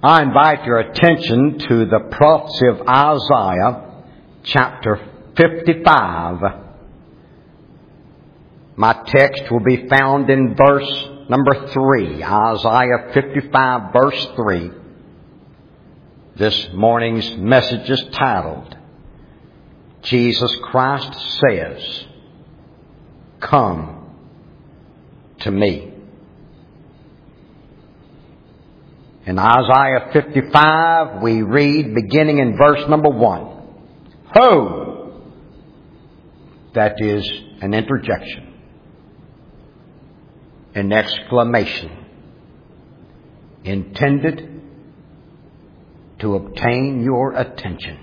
I invite your attention to the prophecy of Isaiah, chapter 55. My text will be found in verse number 3, Isaiah 55, verse 3. This morning's message is titled, Jesus Christ Says, Come to Me. In Isaiah 55, we read, beginning in verse number 1, Ho! That is an interjection, an exclamation, intended to obtain your attention.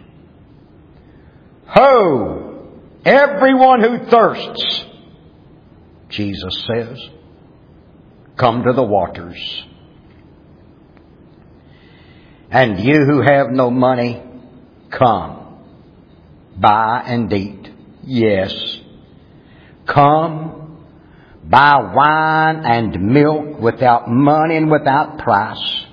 Ho! Everyone who thirsts, Jesus says, come to the waters. And you who have no money, come, buy and eat. Yes, come, buy wine and milk without money and without price.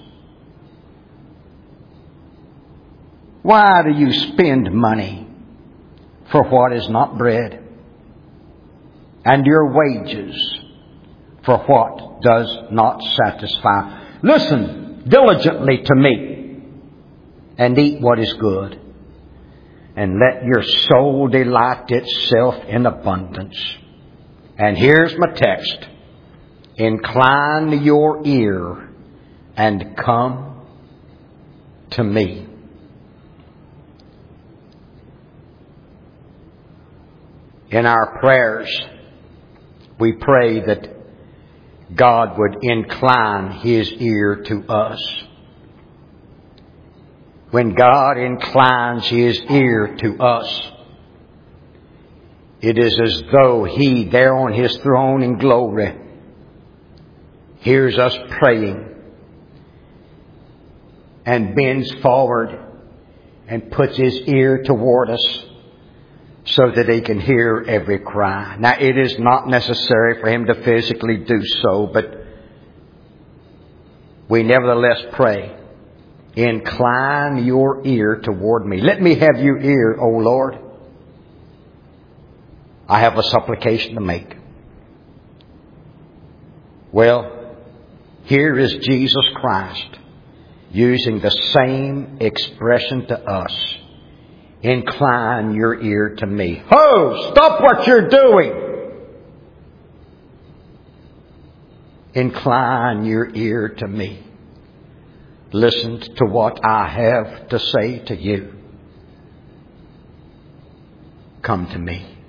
Why do you spend money for what is not bread, and your wages for what does not satisfy? Listen diligently to me, and eat what is good, and let your soul delight itself in abundance. And here's my text. Incline your ear and come to me. In our prayers, we pray that God would incline His ear to us. When God inclines His ear to us, it is as though He, there on His throne in glory, hears us praying and bends forward and puts His ear toward us so that He can hear every cry. Now, it is not necessary for Him to physically do so, but we nevertheless pray, incline your ear toward me. Let me have your ear, O Lord. I have a supplication to make. Well, here is Jesus Christ using the same expression to us. Incline your ear to me. Ho! Stop what you're doing! Incline your ear to me. Listen to what I have to say to you. Come to me.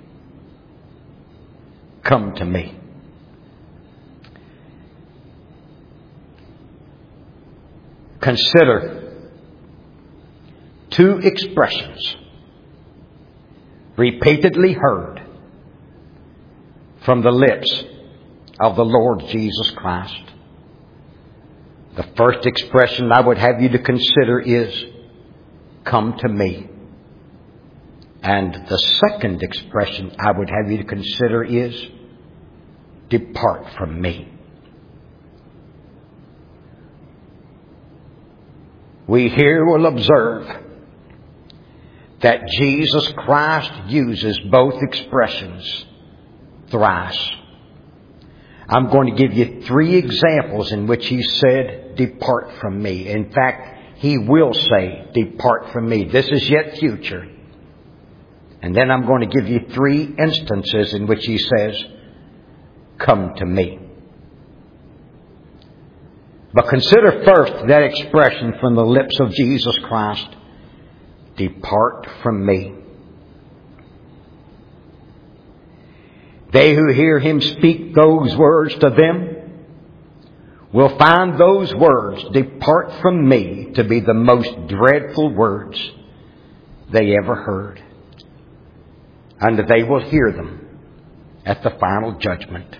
Come to me. Consider two expressions repeatedly heard from the lips of the Lord Jesus Christ. The first expression I would have you to consider is, come to me. And the second expression I would have you to consider is, depart from me. We here will observe that Jesus Christ uses both expressions thrice. I'm going to give you 3 examples in which He said, depart from me. In fact, He will say, depart from me. This is yet future. And then I'm going to give you 3 instances in which He says, come to me. But consider first that expression from the lips of Jesus Christ, depart from me. They who hear Him speak those words to them will find those words, depart from me, to be the most dreadful words they ever heard. And they will hear them at the final judgment.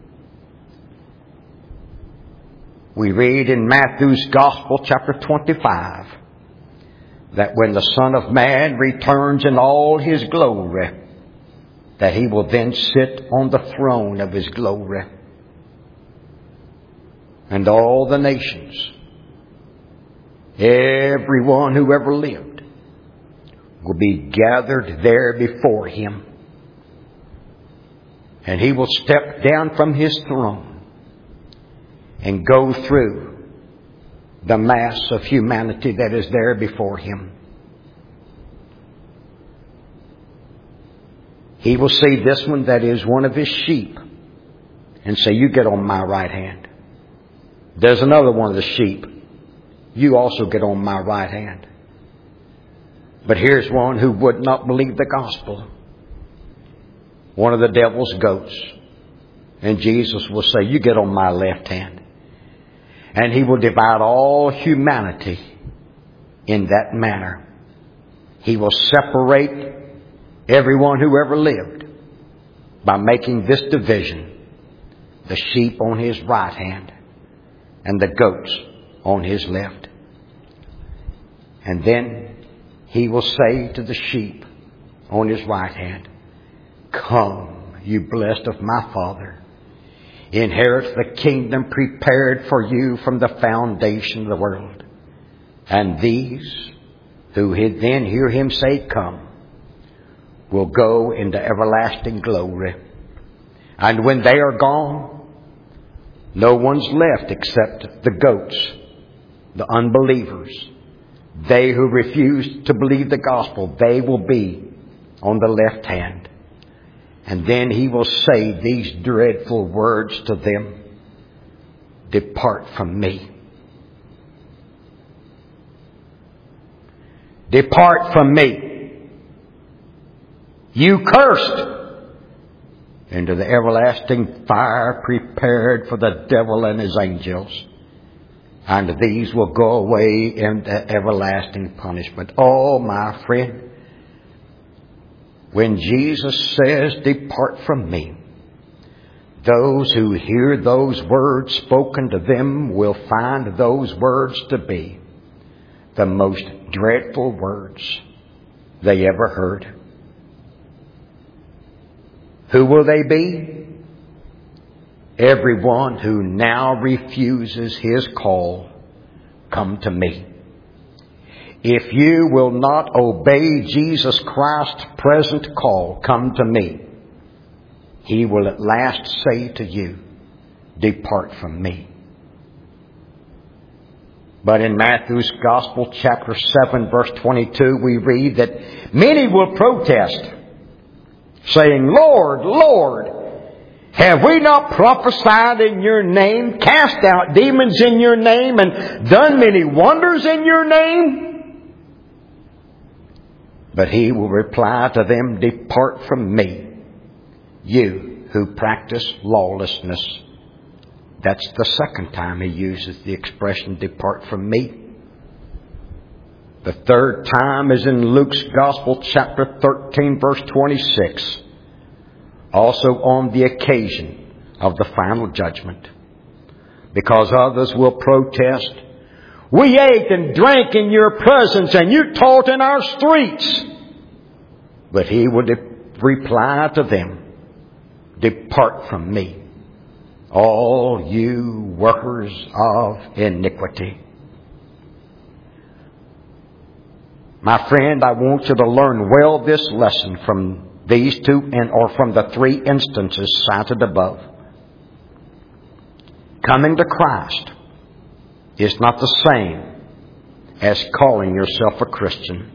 We read in Matthew's Gospel, chapter 25, that when the Son of Man returns in all His glory, that He will then sit on the throne of His glory. And all the nations Everyone who ever lived will be gathered there before Him. And He will step down from His throne and go through the mass of humanity that is there before Him. He will see this one that is one of His sheep and say, you get on my right hand. There's another one of the sheep. You also get on my right hand. But here's one who would not believe the gospel. One of the devil's goats. And Jesus will say, you get on my left hand. And He will divide all humanity in that manner. He will separate everyone who ever lived by making this division. The sheep on His right hand and the goats on His left. And then He will say to the sheep on His right hand, come, you blessed of my Father. Inherit the kingdom prepared for you from the foundation of the world. And these who then hear Him say, come, will go into everlasting glory. And when they are gone, no one's left except the goats, the unbelievers. They who refuse to believe the gospel, they will be on the left hand. And then He will say these dreadful words to them, depart from me. Depart from me, you cursed, into the everlasting fire prepared for the devil and his angels. And these will go away into everlasting punishment. Oh, my friend, when Jesus says, depart from me, those who hear those words spoken to them will find those words to be the most dreadful words they ever heard. Who will they be? Everyone who now refuses His call, come to me. If you will not obey Jesus Christ's present call, come to me, He will at last say to you, depart from me. But in Matthew's Gospel, chapter 7, verse 22, we read that many will protest, saying, Lord, Lord, have we not prophesied in your name, cast out demons in your name, and done many wonders in your name? But He will reply to them, depart from me, you who practice lawlessness. That's the second time He uses the expression, depart from me. The third time is in Luke's Gospel, chapter 13, verse 26. Also on the occasion of the final judgment. Because others will protest, we ate and drank in your presence and you taught in our streets. But He will reply to them, depart from me, all you workers of iniquity. My friend, I want you to learn well this lesson from these two, or from the three instances cited above. Coming to Christ is not the same as calling yourself a Christian.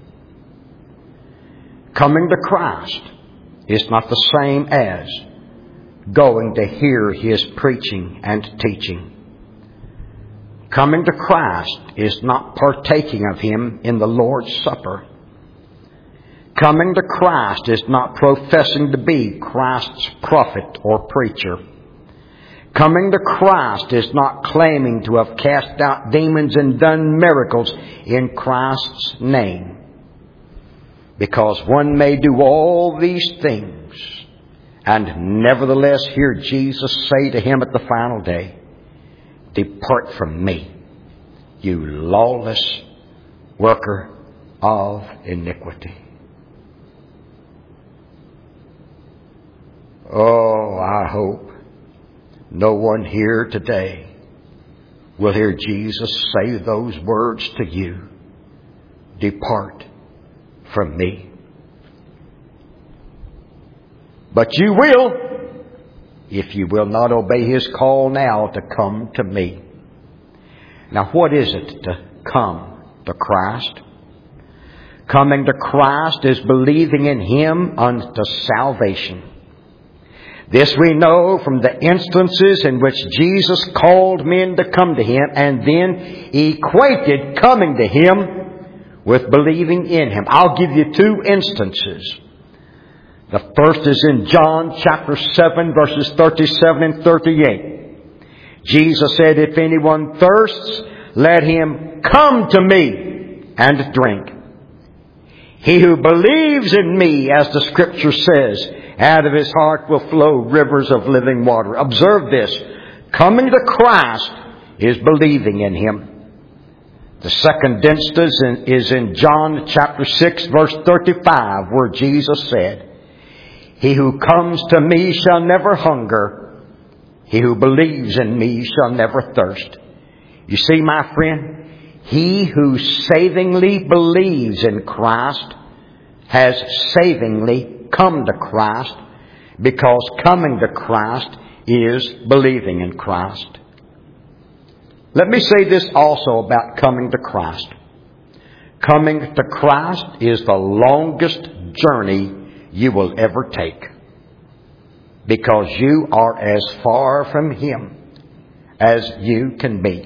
Coming to Christ is not the same as going to hear His preaching and teaching. Coming to Christ is not partaking of Him in the Lord's Supper. Coming to Christ is not professing to be Christ's prophet or preacher. Coming to Christ is not claiming to have cast out demons and done miracles in Christ's name. Because one may do all these things and nevertheless hear Jesus say to him at the final day, depart from me, you lawless worker of iniquity. Oh, I hope no one here today will hear Jesus say those words to you. Depart from me. But you will, if you will not obey His call now to come to me. Now what is it to come to Christ? Coming to Christ is believing in Him unto salvation. This we know from the instances in which Jesus called men to come to Him and then equated coming to Him with believing in Him. I'll give you two instances. The first is in John chapter 7 verses 37 and 38. Jesus said, if anyone thirsts, let him come to me and drink. He who believes in me, as the Scripture says, out of his heart will flow rivers of living water. Observe this. Coming to Christ is believing in Him. The second instance is in John chapter 6 verse 35, where Jesus said, he who comes to me shall never hunger. He who believes in me shall never thirst. You see, my friend, he who savingly believes in Christ has savingly come to Christ, because coming to Christ is believing in Christ. Let me say this also about coming to Christ. Coming to Christ is the longest journey you will ever take, because you are as far from Him as you can be.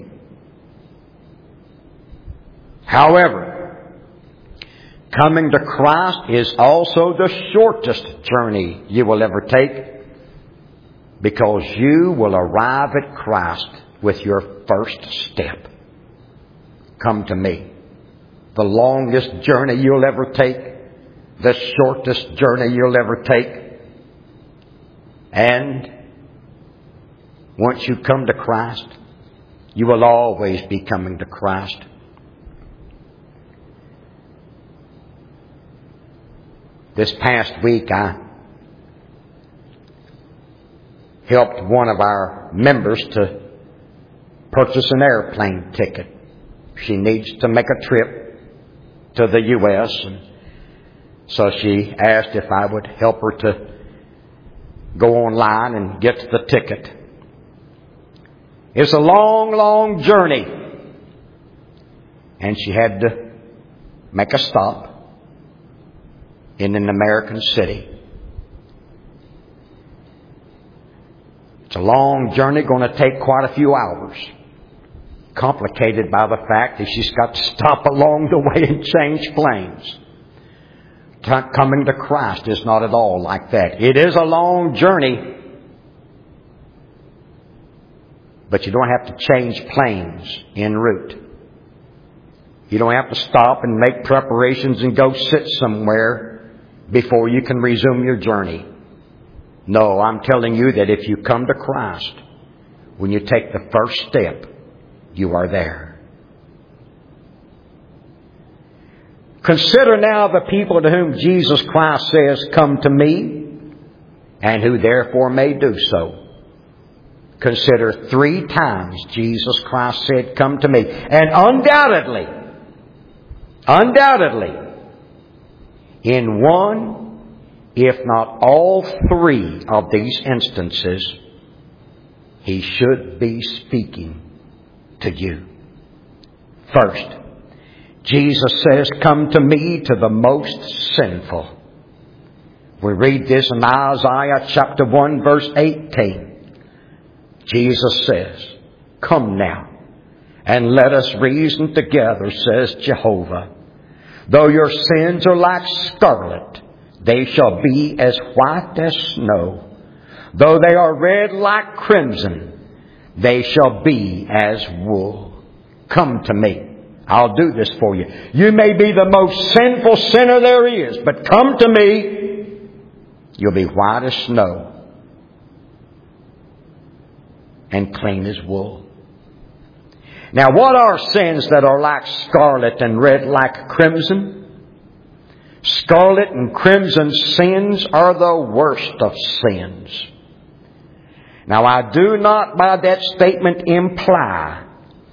However, coming to Christ is also the shortest journey you will ever take, because you will arrive at Christ with your first step. Come to me. The longest journey you'll ever take, the shortest journey you'll ever take. And once you come to Christ, you will always be coming to Christ. This past week, I helped one of our members to purchase an airplane ticket. She needs to make a trip to the U.S., and so she asked if I would help her to go online and get the ticket. It's a long, long journey, and she had to make a stop in an American city. It's a long journey, going to take quite a few hours. Complicated by the fact that she's got to stop along the way and change planes. Coming to Christ is not at all like that. It is a long journey, but you don't have to change planes en route. You don't have to stop and make preparations and go sit somewhere before you can resume your journey. No, I'm telling you that if you come to Christ, when you take the first step, you are there. Consider now the people to whom Jesus Christ says, come to me, and who therefore may do so. Consider 3 times Jesus Christ said, come to me. And undoubtedly, in one, if not all 3 of these instances, He should be speaking to you. First, Jesus says, come to me, to the most sinful. We read this in Isaiah chapter 1 verse 18. Jesus says, come now, and let us reason together, says Jehovah. Though your sins are like scarlet, they shall be as white as snow. Though they are red like crimson, they shall be as wool. Come to me. I'll do this for you. You may be the most sinful sinner there is, but come to me. You'll be white as snow and clean as wool. Now, what are sins that are like scarlet and red like crimson? Scarlet and crimson sins are the worst of sins. Now, I do not by that statement imply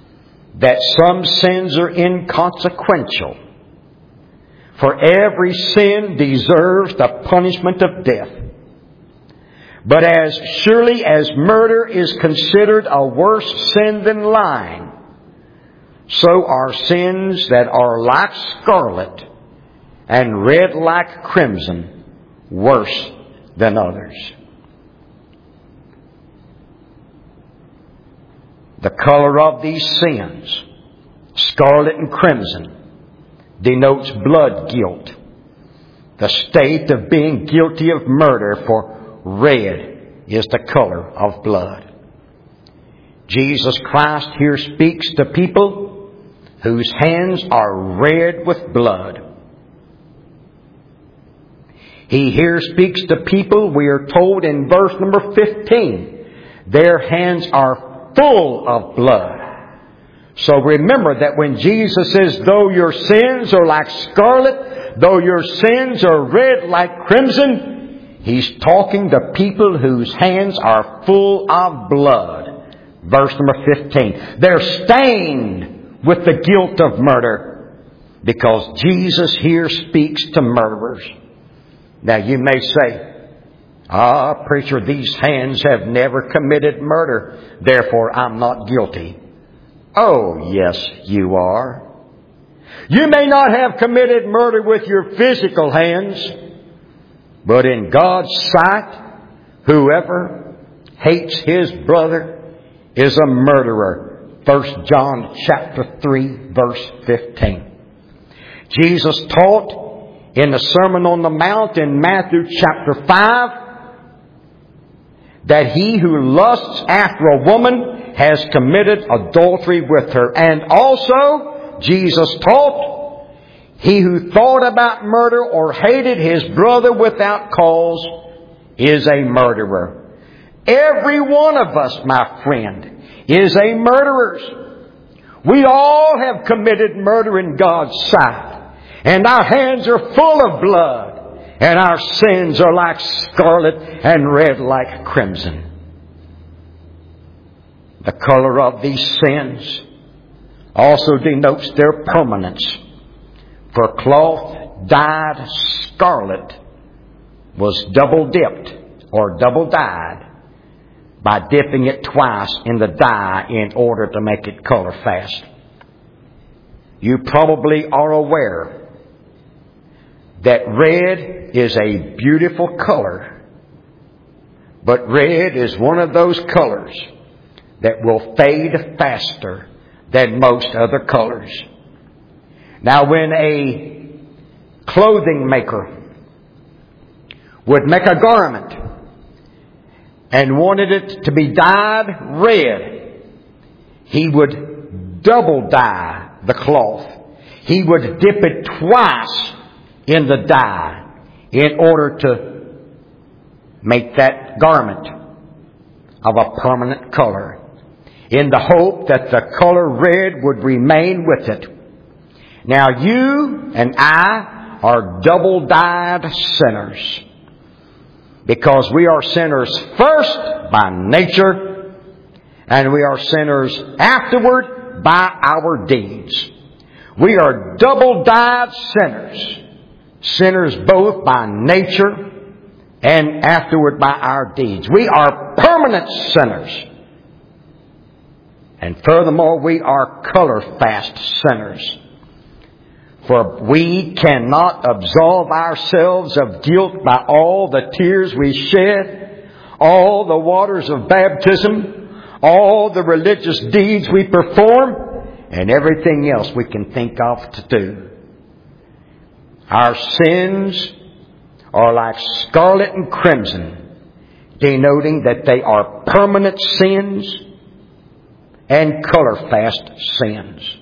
that some sins are inconsequential, for every sin deserves the punishment of death. But as surely as murder is considered a worse sin than lying, so are sins that are like scarlet and red like crimson worse than others. The color of these sins, scarlet and crimson, denotes blood guilt, the state of being guilty of murder, for red is the color of blood. Jesus Christ here speaks to people whose hands are red with blood. He here speaks to people, we are told in verse number 15, their hands are full of blood. So remember that when Jesus says, though your sins are like scarlet, though your sins are red like crimson, He's talking to people whose hands are full of blood. Verse number 15. They're stained with the guilt of murder, because Jesus here speaks to murderers. Now you may say, preacher, these hands have never committed murder, therefore I'm not guilty. Oh, yes, you are. You may not have committed murder with your physical hands, but in God's sight, whoever hates his brother is a murderer. 1 John chapter 3, verse 15. Jesus taught in the Sermon on the Mount in Matthew chapter 5 that he who lusts after a woman has committed adultery with her. And also, Jesus taught, he who thought about murder or hated his brother without cause is a murderer. Every one of us, my friend, is a murderer. We all have committed murder in God's sight. And our hands are full of blood. And our sins are like scarlet and red like crimson. The color of these sins also denotes their permanence. For cloth dyed scarlet was double dipped or double dyed by dipping it twice in the dye in order to make it color fast. You probably are aware that red is a beautiful color, but red is one of those colors that will fade faster than most other colors. Now, when a clothing maker would make a garment and wanted it to be dyed red, he would double dye the cloth. He would dip it twice in the dye in order to make that garment of a permanent color, in the hope that the color red would remain with it. Now you and I are double-dyed sinners, because we are sinners first by nature, and we are sinners afterward by our deeds. We are double-dyed sinners. Sinners both by nature and afterward by our deeds. We are permanent sinners. And furthermore, we are color-fast sinners. For we cannot absolve ourselves of guilt by all the tears we shed, all the waters of baptism, all the religious deeds we perform, and everything else we can think of to do. Our sins are like scarlet and crimson, denoting that they are permanent sins and color-fast sins.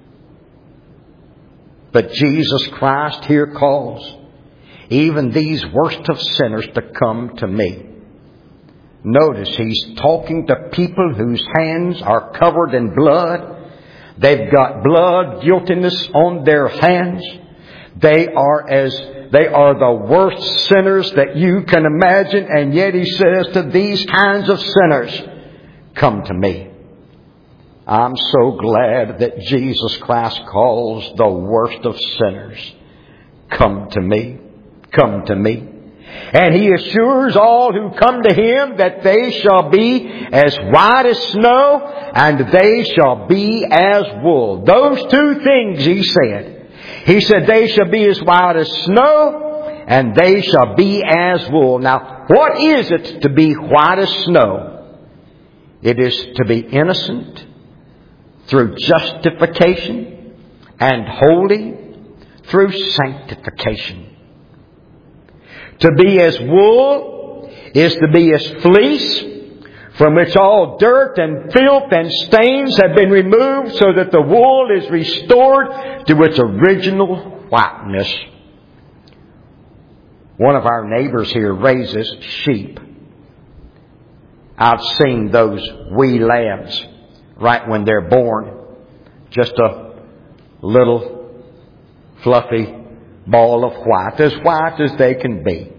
But Jesus Christ here calls even these worst of sinners to come to me. Notice He's talking to people whose hands are covered in blood. They've got blood guiltiness on their hands. They are the worst sinners that you can imagine, and yet He says to these kinds of sinners, come to me. I'm so glad that Jesus Christ calls the worst of sinners, come to me, come to me. And He assures all who come to Him that they shall be as white as snow, and they shall be as wool. Those two things He said. He said they shall be as white as snow, and they shall be as wool. Now, what is it to be white as snow? It is to be innocent through justification, and holy through sanctification. To be as wool is to be as fleece, from which all dirt and filth and stains have been removed, so that the wool is restored to its original whiteness. One of our neighbors here raises sheep. I've seen those wee lambs right when they're born. Just a little fluffy ball of white as they can be.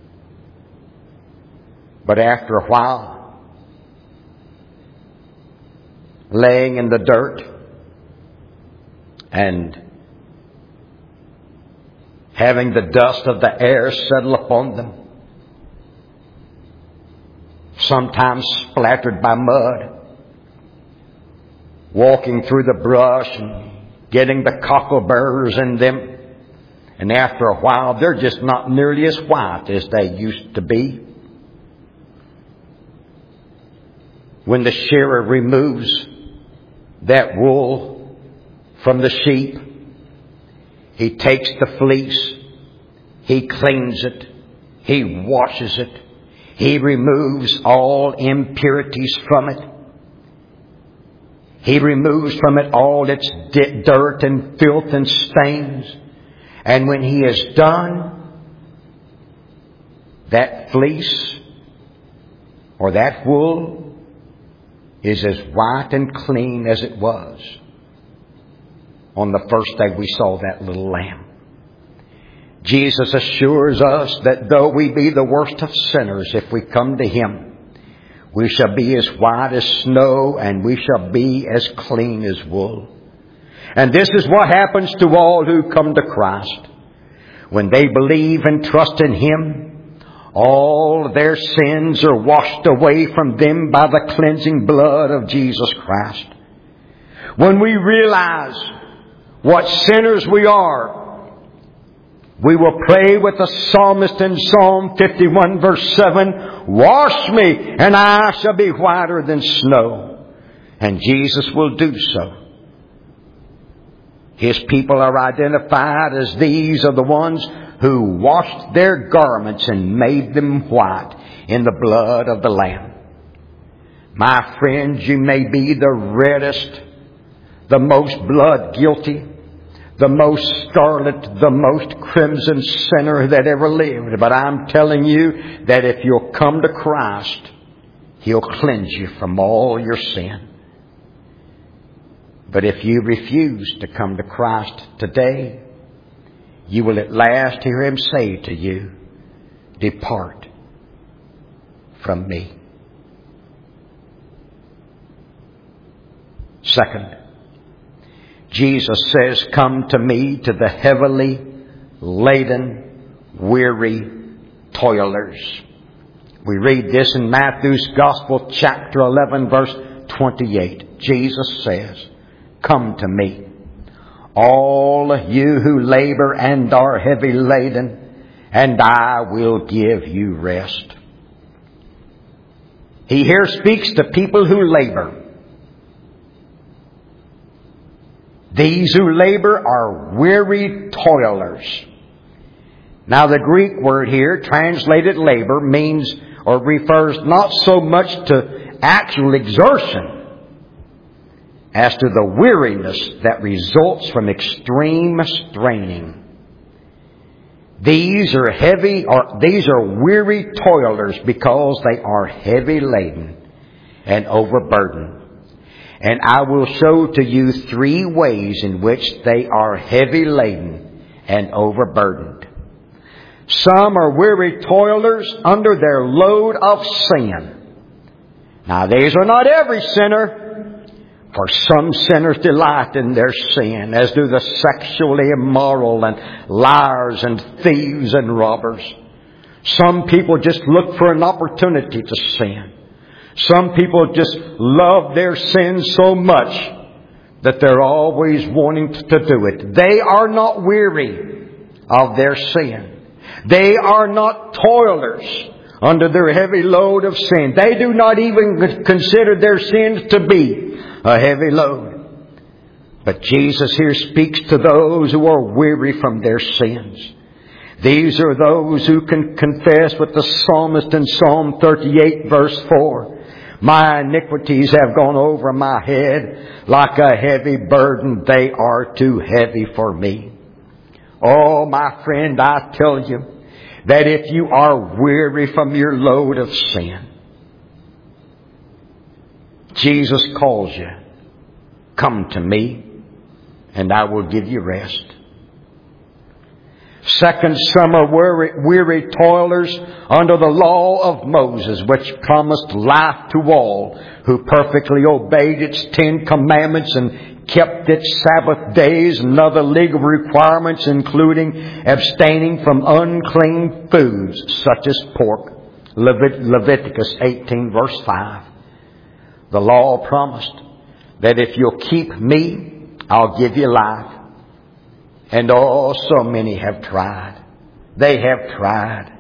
But after a while, laying in the dirt and having the dust of the air settle upon them, sometimes splattered by mud, walking through the brush and getting the cockleburrs in them, and after a while they're just not nearly as white as they used to be. When the shearer removes that wool from the sheep, he takes the fleece, he cleans it, he washes it, he removes all impurities from it. He removes from it all its dirt and filth and stains. And when he has done, that fleece or that wool is as white and clean as it was on the first day we saw that little lamb. Jesus assures us that though we be the worst of sinners, if we come to Him, we shall be as white as snow, and we shall be as clean as wool. And this is what happens to all who come to Christ. When they believe and trust in Him, all their sins are washed away from them by the cleansing blood of Jesus Christ. When we realize what sinners we are, we will pray with the psalmist in Psalm 51 verse 7, "Wash me, and I shall be whiter than snow." And Jesus will do so. His people are identified as these are the ones who washed their garments and made them white in the blood of the Lamb. My friends, you may be the reddest, the most blood guilty, the most scarlet, the most crimson sinner that ever lived. But I'm telling you that if you'll come to Christ, He'll cleanse you from all your sin. But if you refuse to come to Christ today, you will at last hear Him say to you, "Depart from me." Second, Jesus says, "Come to me, to the heavily laden, weary toilers." We read this in Matthew's Gospel, chapter 11, verse 28. Jesus says, "Come to me, all you who labor and are heavy laden, and I will give you rest." He here speaks to people who labor. These who labor are weary toilers. Now the Greek word here, translated labor, means or refers not so much to actual exertion as to the weariness that results from extreme straining. These are weary toilers because they are heavy laden and overburdened. And I will show to you 3 ways in which they are heavy laden and overburdened. Some are weary toilers under their load of sin. Now these are not every sinner, For some sinners delight in their sin, as do the sexually immoral and liars and thieves and robbers. Some people just look for an opportunity to sin. Some people just love their sin so much that they're always wanting to do it. They are not weary of their sin. They are not toilers under their heavy load of sin. They do not even consider their sins to be a heavy load. But Jesus here speaks to those who are weary from their sins. These are those who can confess with the psalmist in Psalm 38 verse 4. My iniquities have gone over my head like a heavy burden. They are too heavy for me. Oh, my friend, I tell you that if you are weary from your load of sin, Jesus calls you. Come to me and I will give you rest. Second, some are weary toilers under the law of Moses, which promised life to all who perfectly obeyed its 10 commandments and kept its Sabbath days and other legal requirements, including abstaining from unclean foods such as pork. Leviticus 18 verse 5. The law promised that if you'll keep me, I'll give you life. And oh, so many have tried. They have tried.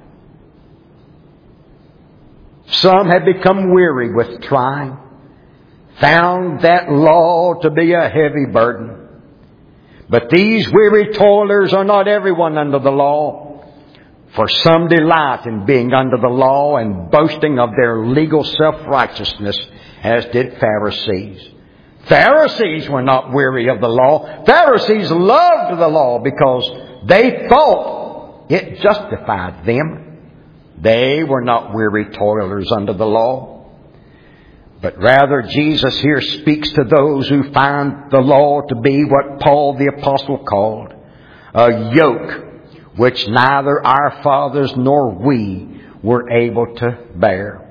Some have become weary with trying, found that law to be a heavy burden. But these weary toilers are not everyone under the law. For some delight in being under the law and boasting of their legal self-righteousness, as did Pharisees. Pharisees were not weary of the law. Pharisees loved the law because they thought it justified them. They were not weary toilers under the law. But rather, Jesus here speaks to those who find the law to be what Paul the Apostle called a yoke which neither our fathers nor we were able to bear.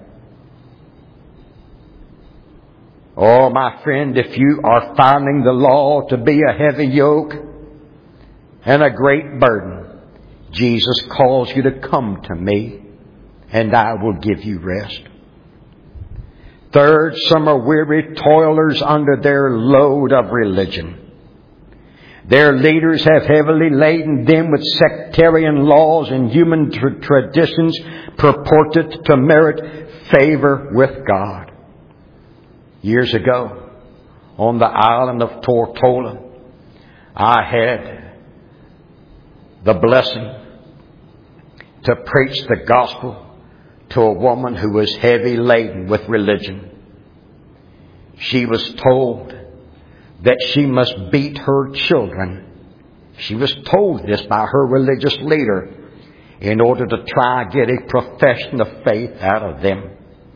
Oh, my friend, if you are finding the law to be a heavy yoke and a great burden, Jesus calls you to come to me and I will give you rest. Third, some are weary toilers under their load of religion. Their leaders have heavily laden them with sectarian laws and human traditions purported to merit favor with God. Years ago, on the island of Tortola, I had the blessing to preach the gospel to a woman who was heavy laden with religion. She was told that she must beat her children. She was told this by her religious leader in order to try and get a profession of faith out of them.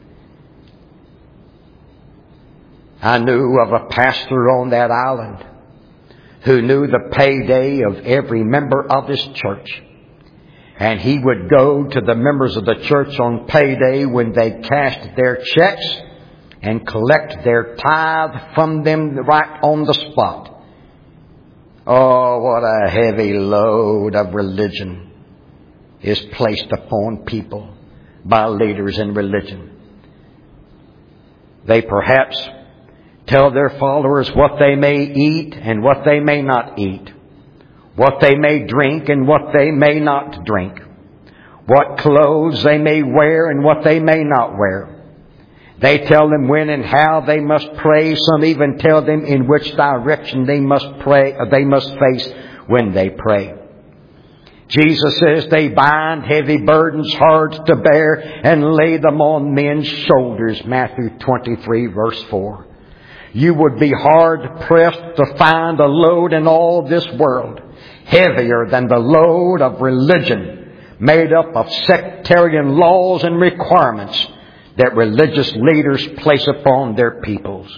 I knew of a pastor on that island who knew the payday of every member of his church. And he would go to the members of the church on payday when they cashed their checks and collect their tithe from them right on the spot. Oh, what a heavy load of religion is placed upon people by leaders in religion. They perhaps tell their followers what they may eat and what they may not eat, what they may drink and what they may not drink, what clothes they may wear and what they may not wear. They tell them when and how they must pray. Some even tell them in which direction they must pray, they must face when they pray. Jesus says they bind heavy burdens hard to bear and lay them on men's shoulders. Matthew 23 verse 4. You would be hard-pressed to find a load in all this world heavier than the load of religion made up of sectarian laws and requirements that religious leaders place upon their peoples.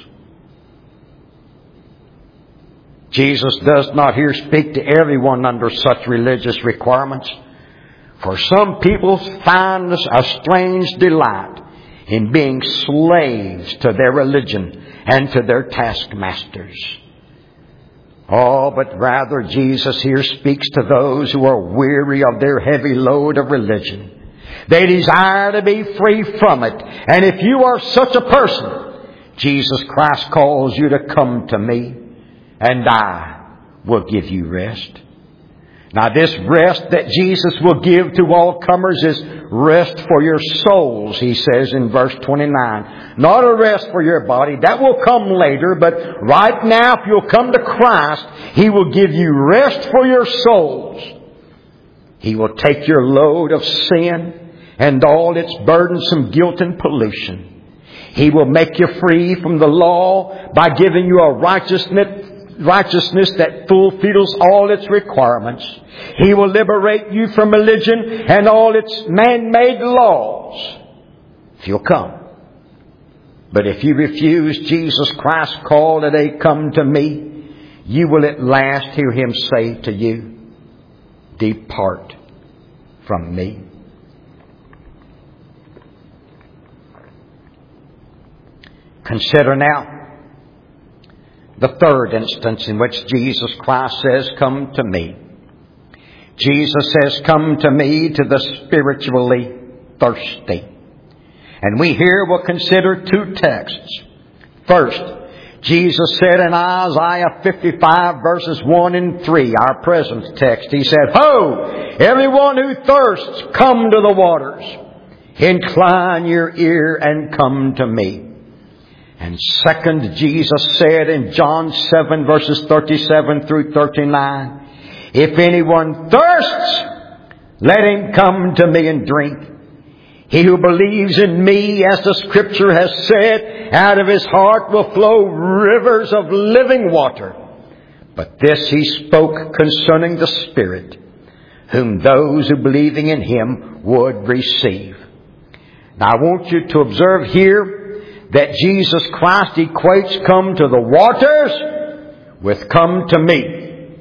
Jesus does not here speak to everyone under such religious requirements. For some people find a strange delight in being slaves to their religion and to their taskmasters. Oh, but rather Jesus here speaks to those who are weary of their heavy load of religion. They desire to be free from it. And if you are such a person, Jesus Christ calls you to come to me, and I will give you rest. Now, this rest that Jesus will give to all comers is rest for your souls, he says in verse 29. Not a rest for your body. That will come later, but right now, if you'll come to Christ, He will give you rest for your souls. He will take your load of sin and all its burdensome guilt and pollution. He will make you free from the law by giving you a righteousness that fulfills all its requirements. He will liberate you from religion and all its man-made laws, if you'll come. But if you refuse Jesus Christ's call today, come to me, you will at last hear Him say to you, depart from me. Consider now the third instance in which Jesus Christ says, come to me. Jesus says, come to me, to the spiritually thirsty. And we here will consider two texts. First, Jesus said in Isaiah 55 verses 1 and 3, our present text, He said, Ho! Everyone who thirsts, come to the waters. Incline your ear and come to me. And second, Jesus said in John 7 verses 37 through 39, if anyone thirsts, let him come to me and drink. He who believes in me, as the Scripture has said, out of his heart will flow rivers of living water. But this He spoke concerning the Spirit, whom those who believing in Him would receive. Now I want you to observe here that Jesus Christ equates come to the waters with come to me.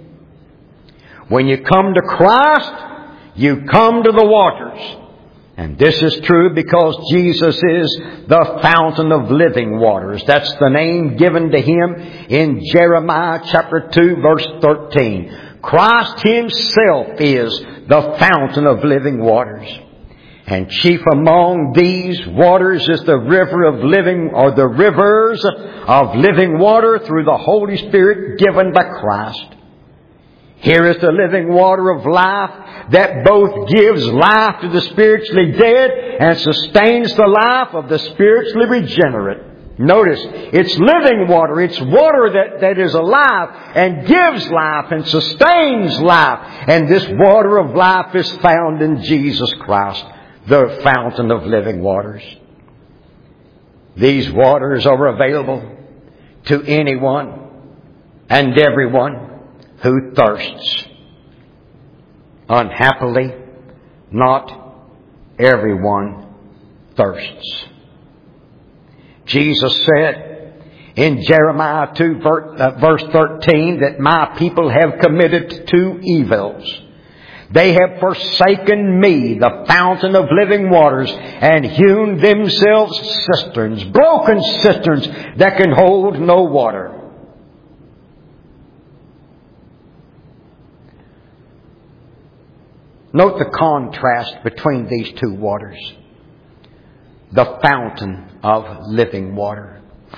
When you come to Christ, you come to the waters. And this is true because Jesus is the fountain of living waters. That's the name given to Him in Jeremiah chapter 2 verse 13. Christ Himself is the fountain of living waters. And chief among these waters is the river of living, or the rivers of living water through the Holy Spirit given by Christ. Here is the living water of life that both gives life to the spiritually dead and sustains the life of the spiritually regenerate. Notice, it's living water. It's water that is alive and gives life and sustains life. And this water of life is found in Jesus Christ, the fountain of living waters. These waters are available to anyone and everyone who thirsts. Unhappily, not everyone thirsts. Jesus said in Jeremiah 2 verse 13 that my people have committed two evils. They have forsaken me, the fountain of living waters, and hewn themselves cisterns, broken cisterns that can hold no water. Note the contrast between these two waters. The fountain of living water.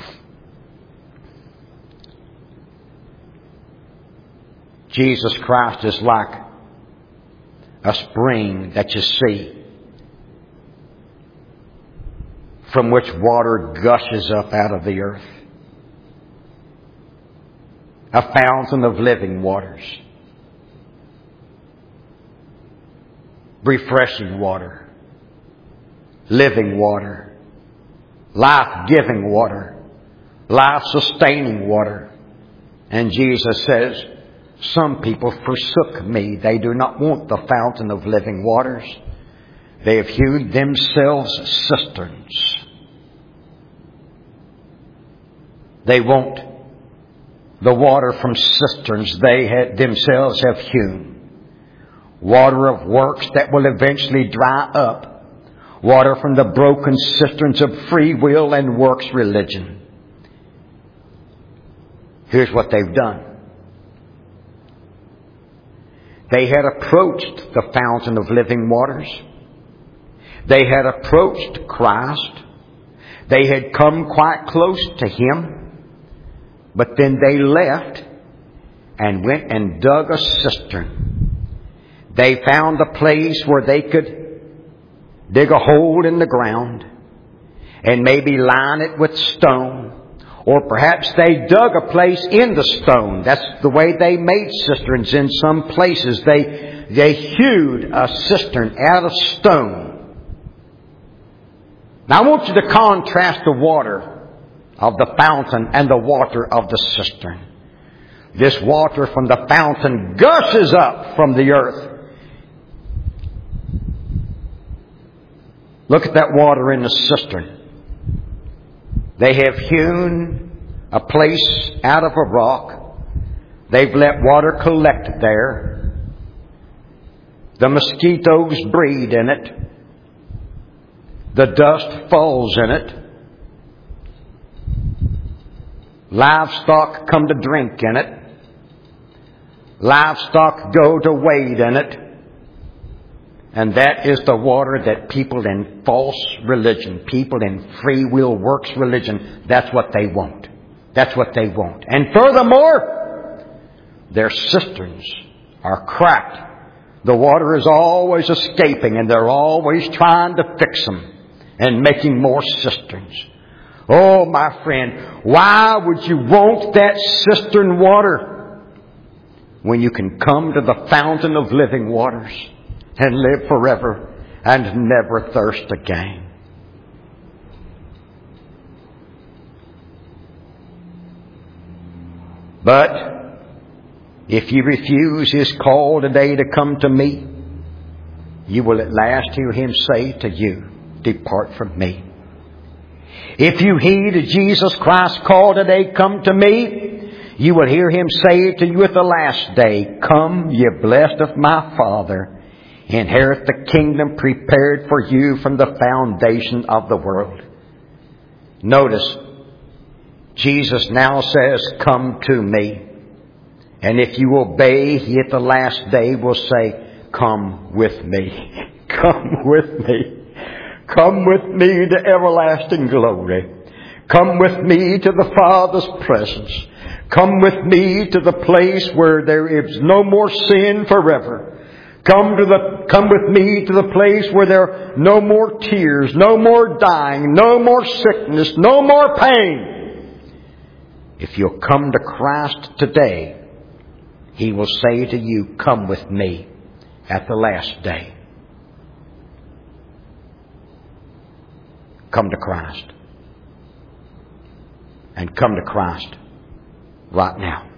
Jesus Christ is like a spring that you see, from which water gushes up out of the earth. A fountain of living waters. Refreshing water. Living water. Life-giving water. Life-sustaining water. And Jesus says, some people forsook me. They do not want the fountain of living waters. They have hewed themselves cisterns. They want the water from cisterns they themselves have hewn. Water of works that will eventually dry up. Water from the broken cisterns of free will and works religion. Here's what they've done. They had approached the fountain of living waters. They had approached Christ. They had come quite close to Him. But then they left and went and dug a cistern. They found a place where they could dig a hole in the ground and maybe line it with stone. Or perhaps they dug a place in the stone. That's the way they made cisterns in some places. They hewed a cistern out of stone. Now I want you to contrast the water of the fountain and the water of the cistern. This water from the fountain gushes up from the earth. Look at that water in the cistern. They have hewn a place out of a rock. They've let water collect there. The mosquitoes breed in it. The dust falls in it. Livestock come to drink in it. Livestock go to wade in it. And that is the water that people in false religion, people in free will works religion, that's what they want. That's what they want. And furthermore, their cisterns are cracked. The water is always escaping and they're always trying to fix them and making more cisterns. Oh, my friend, why would you want that cistern water when you can come to the fountain of living waters and live forever and never thirst again? But if you refuse His call today to come to me, you will at last hear Him say to you, "Depart from me." If you heed Jesus Christ's call today, "Come to me," you will hear Him say to you at the last day, "Come, ye blessed of my Father, inherit the kingdom prepared for you from the foundation of the world." Notice, Jesus now says, "Come to me." And if you obey, He at the last day will say, "Come with me. Come with me. Come with me to everlasting glory. Come with me to the Father's presence. Come with me to the place where there is no more sin forever. Come with me to the place where there are no more tears, no more dying, no more sickness, no more pain." If you'll come to Christ today, He will say to you, "Come with me at the last day." Come to Christ. And come to Christ right now.